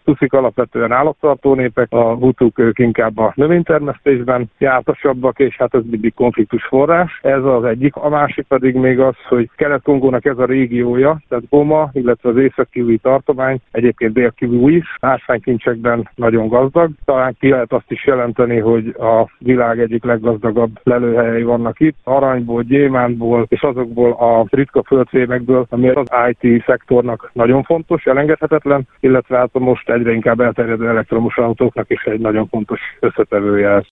Tuszik alapvetően állattartó népek, a hutuk ők inkább a növénytermesztésben jártasabbak, és hát ez mindig konfliktus forrás. Ez az egyik. A másik pedig még az, hogy Kelet-Kongónak ez a régiója, tehát Goma, illetve az Észak-Kivu tartomány, egyébként Dél-Kivu is, ásványkincsekben nagyon gazdag. Talán ki lehet azt is jelenteni, hogy a világ egyik leggazdagabb lelőhelyei vannak itt, aranyból, gyémántból és azokból a ritka földfémekből, ami az IT szektornak nagyon fontos, elengedhetetlen, illetve hát most egyre inkább elterjedő elektromos autóknak is egy nagyon fontos összetevője ez.